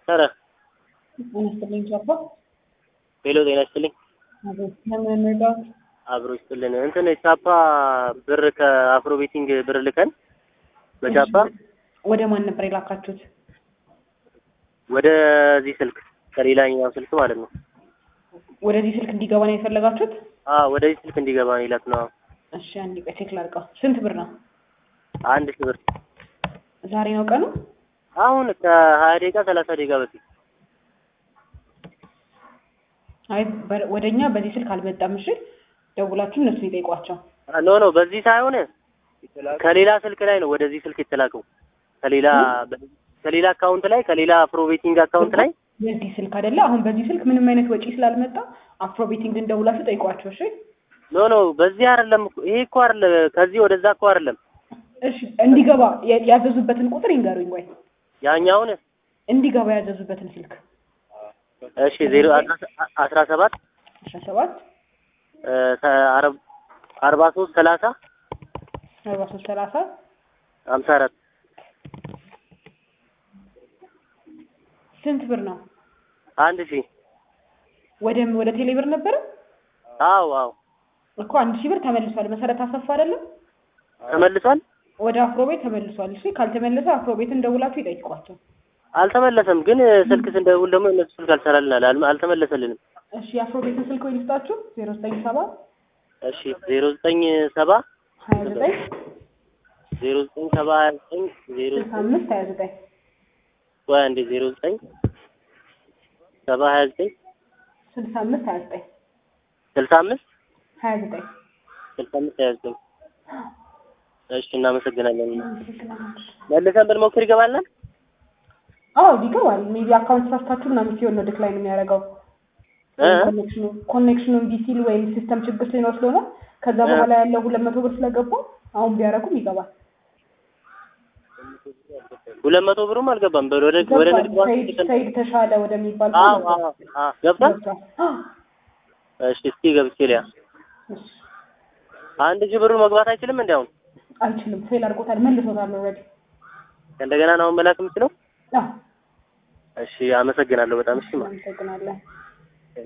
ኧረ ይመስልኝ ቻፓ ሄሎ ጤና ይስጥልኝ። ለምን እንርዳው? አብሮ ይስጥልን። እንትን ቻፓ ብር ከአፍሮ ቤቲንግ ብር ልከን በቻፓ ወደ ማን ነበር የላካችሁት? ወደዚህ ስልክ ከሌላኛው ስልክ ማለት ነው። ወደዚህ ስልክ እንዲገባ ነው የፈለጋችሁት? ወደዚህ ስልክ እንዲገባ ነው የላክነው። እሺ አንዴ ቆይ ቼክ ላድርገው። ስንት ብር ነው? 1000 ብር። ዛሬ ነው ቀኑ? አሁን ከ20 ደቂቃ 30 ደቂቃ በፊት። አይ ወደኛ በዚህ ስልክ አልመጣም። እሺ ደውላችሁ እነሱ ይጠይቋቸው። ኖ በዚህ ሳይሆን ከሌላ ስልክ ላይ ነው ወደዚህ ስልክ የተላከው። ከሌላ አካውንት ላይ ከሌላ አፍሮ ቤቲንግ አካውንት ላይ በዚህ ስልክ አይደለ? አሁን በዚህ ስልክ ምንም አይነት ወጪ ስላልመጣ አፍሮ ቤቲንግን ደውላችሁ ጠይቋቸው። እሺ ኖ በዚህ አይደለም። ይሄ እኮ አይደለም። ከዚህ ወደዛ እኮ አይደለም። እሺ እንዲገባ ያዘዙበትን ቁጥር ይንገሩኝ ወይ? ያኛውን እንዲገባ ያዘዙበትን ስልክ። እሺ 017 17 43 30 43 30 54 ስንት ብር ነው? 1000 ወደ ቴሌ ብር ነበር? አዎ እኮ 1000 ብር ተመልሷል። መሰረት አሰፋ አይደለም? ተመልሷል። ወደ አፍሮ ቤት ተመልሷል። እሺ ካልተመለሰ አፍሮ ቤትን ደውላችሁ ይጠይቋቸው። አልተመለሰም። ግን ስልክ ስንደውል ደግሞ እነሱ ስልክ አልሰራልንም፣ አልተመለሰልንም። እሺ የአፍሮ ቤትን ስልክ ወይ ልስጣችሁ? 097 እሺ 097 29 0979 65 29 ወይ አንዴ 09 729 65 29 65 29 65 29 እሺ እናመሰግናለን። መልሰን ብንሞክር ይገባል? አዎ ይገባል። ሜቢ አካውንት ሳስታችሁ ምናምን ሲሆን ነው ዲክላይን የሚያደርገው። ኮኔክሽኑ እምቢ ሲል ወይም ሲስተም ችግር ሲኖር ስለሆነ ከዛ በኋላ ያለው 200 ብር ስለገባ አሁን ቢያረጉም ይገባል። 200 ብሩም አልገባም። ወደ ንግድ ባንክ ሰይድ ተሻለ ወደሚባል ገብቷል። እሺ እስኪ ገብቼ ሊያ 1000 ብሩ መግባት አይችልም እንዴ? አሁን አይችልም። ፌል አድርጎታል። መልሶታል ኦልሬዲ። እንደገና ነው መላክ የምችለው? አዎ። እሺ አመሰግናለሁ በጣም። እሺ አመሰግናለሁ።